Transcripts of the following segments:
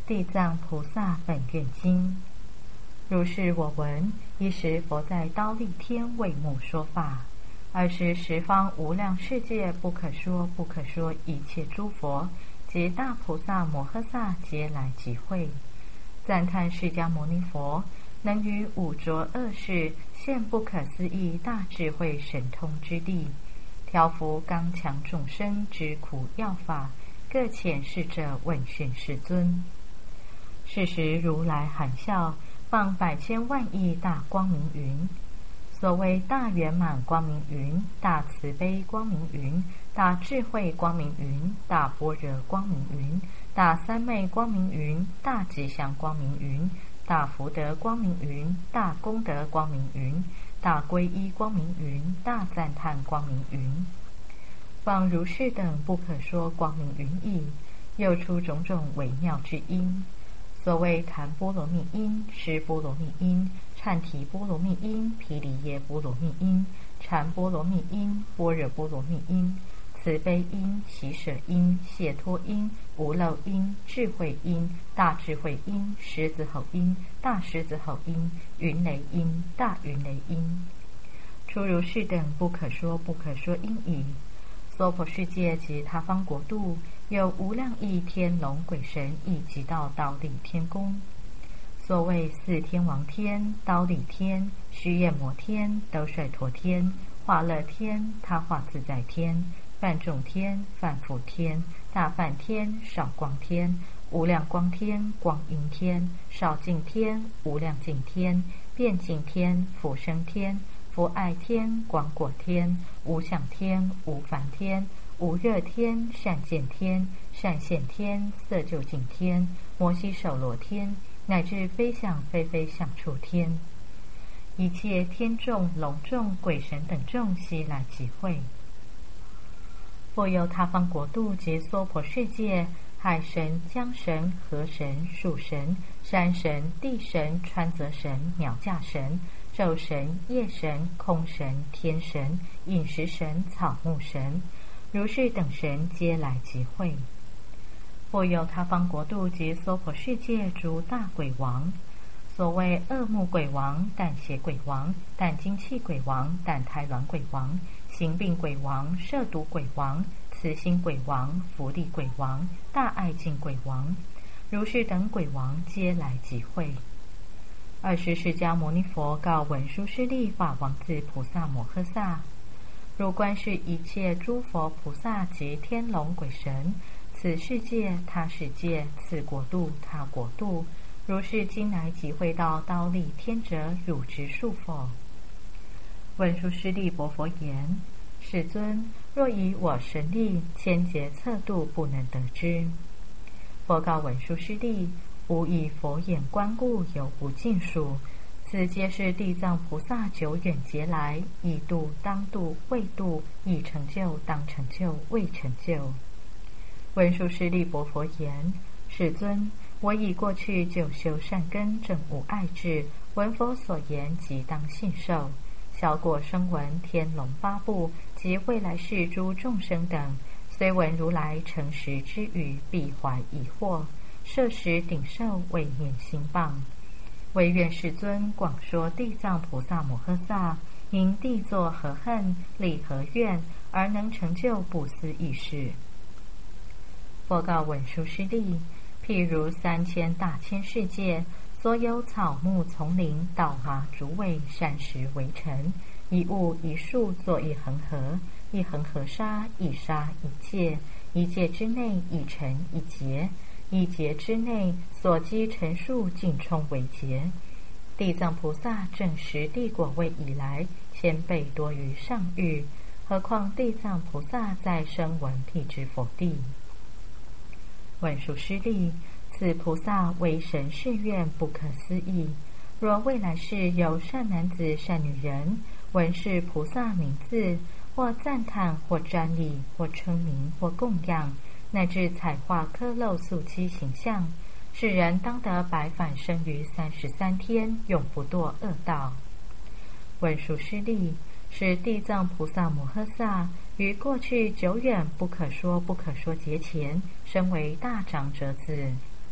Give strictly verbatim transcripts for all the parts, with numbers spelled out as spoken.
地藏菩萨本愿经。如是我闻，一时佛在忉利天为目说法，尔时十方无量世界不可说不可说一切诸佛及大菩萨摩诃萨皆来集会，赞叹释迦牟尼佛能于五浊恶世现不可思议大智慧神通之力，调伏刚强众生之苦要法，各遣使者问讯世尊。是时如来含笑，放百千万亿大光明云。所谓大圆满光明云、大慈悲光明云、大智慧光明云、大般若光明云、大三昧光明云、大吉祥光明云、大福德光明云、大功德光明云、大皈依光明云、大赞叹光明云，放如是等不可说光明云意，又出种种微妙之音。所谓檀波罗蜜音、尸波罗蜜音、忏提波罗蜜音、毗梨耶波罗蜜音、禅波罗蜜音、般若波罗蜜音、慈悲音、喜舍音、解脱音、无漏音、智慧音、大智慧音、狮子吼音、大狮子吼音、云雷音、大云雷音，出如是等不可说不可说音已。娑婆世界及他方国度，有无量亿天龙鬼神亦集到忉利天宫。所谓四天王天、忉利天、须夜摩天、兜率陀天、化乐天、他化自在天、梵众天、梵辅天、大梵天、少光天、无量光天、光阴天、少净天、无量净天、遍净天、福生天、福爱天、广果天、无想天、无烦天、无热天、善见天、善现天、色究竟天、摩悉首罗天，乃至非想非非想处天，一切天众、龙众、鬼神等众悉来集会。复有他方国度及娑婆世界，海神、江神、河神、树神、山神、地神、川泽神、鸟驾神、昼神、夜神、空神、天神、饮食神、草木神，如是等神皆来集会。复有他方国度及娑婆世界诸大鬼王，所谓恶目鬼王、胆邪鬼王、胆精气鬼王、胆胎卵鬼王、行病鬼王、摄毒鬼王、慈心鬼王、福利鬼王、大爱敬鬼王，如是等鬼王皆来集会。尔时释迦牟尼佛告文殊师利法王子菩萨摩诃萨：如观视一切诸佛菩萨及天龙鬼神，此世界他世界，此国度他国度，如是今来集会到忉利天者，汝知数否？文殊师利薄佛言：世尊，若以我神力，千劫测度，不能得知。佛告文殊师利：吾以佛眼观故，犹不尽数。此皆是地藏菩萨久远劫来，已度、当度、未度，已成就、当成就、未成就。文殊师利薄佛言：世尊，我以过去久修善根，正无碍智，闻佛所言，即当信受。小果声闻、天龙八部及未来世诸众生等，虽闻如来诚实之语，必怀疑惑，摄食顶受，未念心谤。唯愿世尊广说地藏菩萨摩诃萨因地作何恨，立何愿，而能成就不思议事。佛告文殊师利：譬如三千大千世界，所有草木丛林、稻麻竹苇、山石围城，一物一树作一恒河，一恒河沙，一沙一界，一界之内一尘一劫，一劫之内所积尘数尽充为劫。地藏菩萨证实地果位以来，千倍多于上欲，何况地藏菩萨在声闻辟支佛地。文殊师利：此菩萨为神誓愿不可思议。若未来世有善男子、善女人，闻是菩萨名字，或赞叹，或瞻礼，或称名，或供养，乃至彩画刻镂塑漆形象，世人当得百返生于三十三天，永不堕恶道。文殊师利：是地藏菩萨摩诃萨于过去久远不可说不可说劫前，身为大长者子。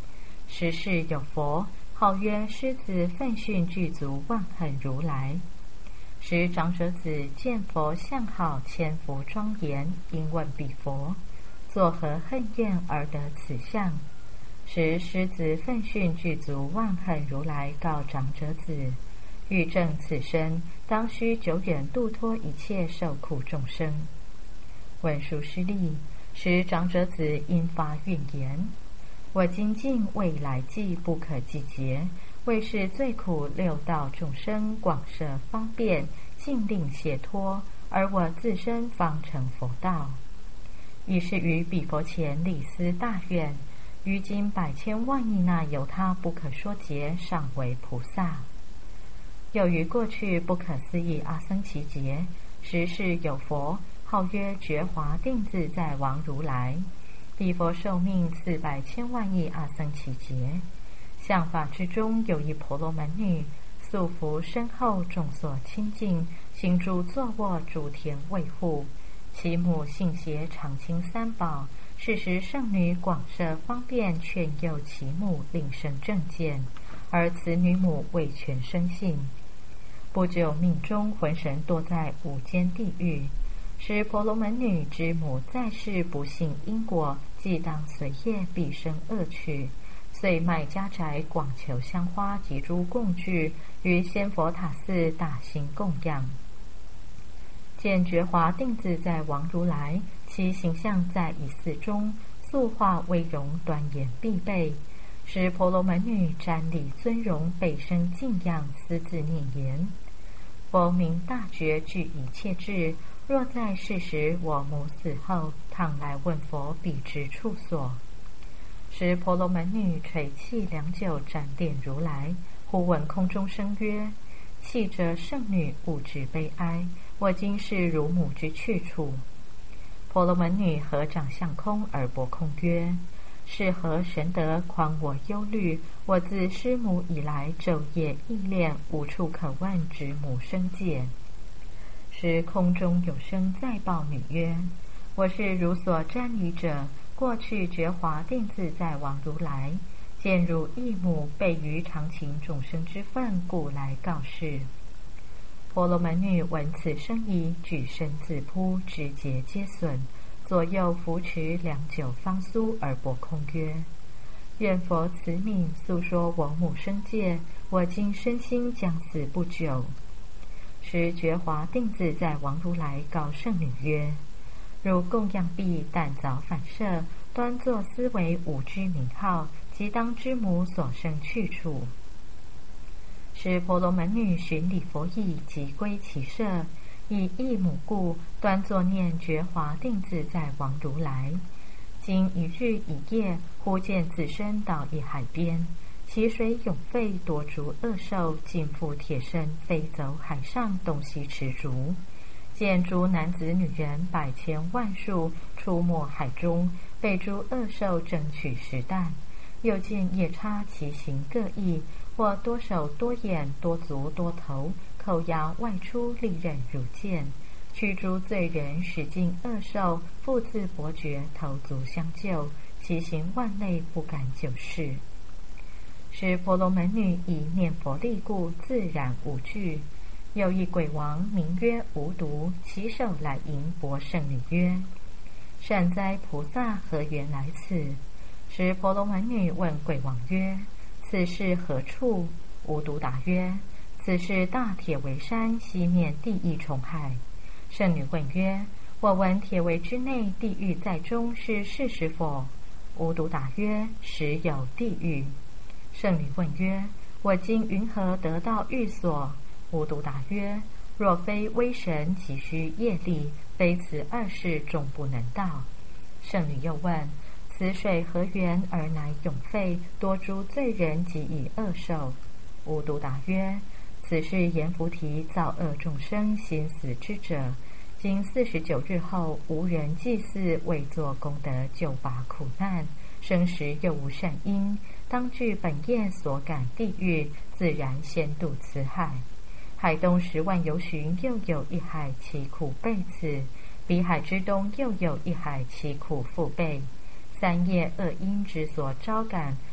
时世有佛，号曰狮子奋训具足万恨如来。时长者子见佛相好，千福庄严，因问彼佛：作何恨怨而得此相？时狮子奋训具足万恨如来告长者子：欲证此身，当须久远度脱一切受苦众生。文殊师利，时长者子因发愿言：我今尽未来际不可计劫，为是最苦六道众生广设方便，尽令解脱，而我自身方成佛道。已是于彼佛前立思大愿，于今百千万亿那由他不可说劫，尚为菩萨。又于过去不可思议阿僧祇劫，时世有佛，号曰觉华定自在王如来。彼佛寿命四百千万亿阿僧祇劫。相法之中有一婆罗门女，素服身后，众所亲近，行诸坐卧，诸天卫护。其母信邪常亲三宝，是时圣女广设方便，劝诱其母，令生正见，而此女母未全生信。不久命中，魂神堕在无间地狱。时婆罗门女之母在世不信因果，既当随业，必生恶趣，遂卖家宅，广求香花及诸供具，于仙佛塔寺大兴供养。见觉华定自在王如来，其形象在一寺中，塑化威容，端严必备。使婆罗门女瞻礼尊荣，备生敬仰，私自念言：佛名大觉，具一切智。若在世时，我母死后，倘来问佛彼之处所。时婆罗门女垂泣良久，瞻奠如来，忽闻空中声曰：泣者圣女，勿知悲哀，我今是汝母之去处。婆罗门女合掌向空而拨空曰：是何神德，诳我忧虑？我自师母以来，昼夜忆恋，无处可问之母生界。时空中有声再报女曰：我是汝所瞻礼者，过去觉华定自在王如来，见汝义母备于常情众生之分，故来告示。婆罗门女闻此声已，举身自扑，肢节皆损，左右扶持良久方苏，而拨空曰：愿佛慈悯，诉说我母生界，我今身心将死不久。时觉华定自在王如来告圣女曰：汝供养毕，但早反射，端坐思维吾之名号，即当知母所生去处。时婆罗门女寻礼佛意，即归其舍，以义母故，端坐念觉华定自在王如来。经一日一夜，忽见自身到一海边，其水涌沸，多诸恶兽，尽覆铁身，飞走海上，东西驰逐。见诸男子女人百千万数，出没海中，被诸恶兽争取食啖。又见夜叉其形各异，或多手多眼多足多头，口牙外出，利刃如剑，驱诸罪人，使尽恶兽，复自伯爵，头足相救，其形万类，不敢久视。使婆罗门女以念佛力故，自然无惧。又一鬼王名曰无毒，其手来迎薄圣女曰：善哉菩萨，何缘来此？时婆罗门女问鬼王曰：此是何处？无毒答曰：此是大铁围山西面地狱重海。圣女问曰：我闻铁围之内，地狱在中，是事实否？无毒答曰：实有地狱。圣女问曰：我今云何得到寓所？无毒答曰：若非威神，急需业力，非此二世，终不能到。圣女又问：此水何缘而乃涌沸，多诸罪人及以恶受？无毒答曰：此是阎浮提造恶众生心死之者，经四十九日后，无人祭祀，为作功德，救拔苦难，生时又无善因，当据本业所感地狱，自然先渡此海。海东十万由旬，又有一海，其苦备此；彼海之东，又有一海，其苦复备。三业恶因之所招感，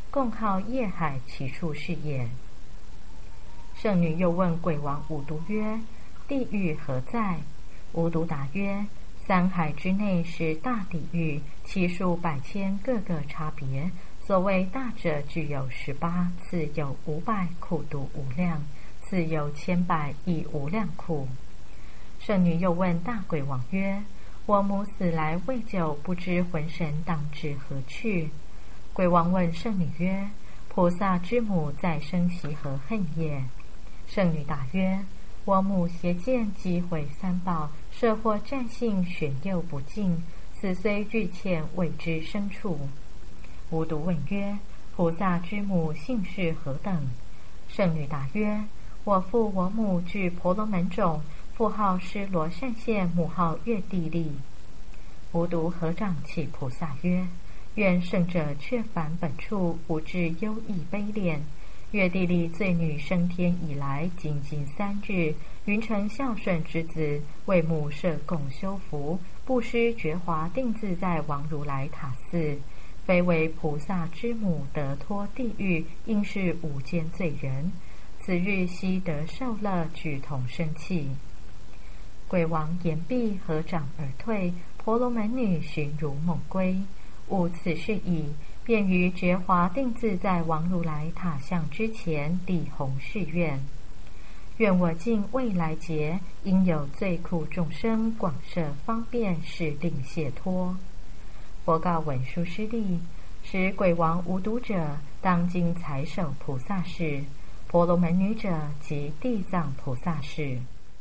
共号业海，其处是也。圣女又问鬼王无毒曰：地狱何在？无毒答曰：三海之内是大地狱，其数百千，各个差别。所谓大者具有十八，次有五百，苦毒无量；次有千百，亦无量苦。圣女又问大鬼王曰：我母死来未久，不知魂神当至何去？鬼王问圣女曰：菩萨之母再生习何恨也？圣女答曰：我母邪见击毁三宝，设惑战性，玄佑不尽，死虽日欠，未知生处。无毒问曰：菩萨之母姓氏何等？圣女答曰：我父我母具婆罗门种，父号施罗善现，母号月地利。无毒合掌起菩萨曰：愿圣者却返本处，无至忧异悲怜。月地利罪女升天以来，仅仅三日，云成孝顺之子，为母设供修福，布施觉华定自在王如来塔寺。非为菩萨之母，得脱地狱，应是无间罪人。此日悉得受乐，俱同生气。鬼王言毕，合掌而退。婆罗门女寻如梦归。悟此事已，便于觉华定自在王如来塔像之前，地弘誓愿：愿我尽未来劫，应有罪苦众生，广设方便，使令解脱。佛告文殊师利：使鬼王无毒者，当今才守菩萨事；婆罗门女者，即地藏菩萨事。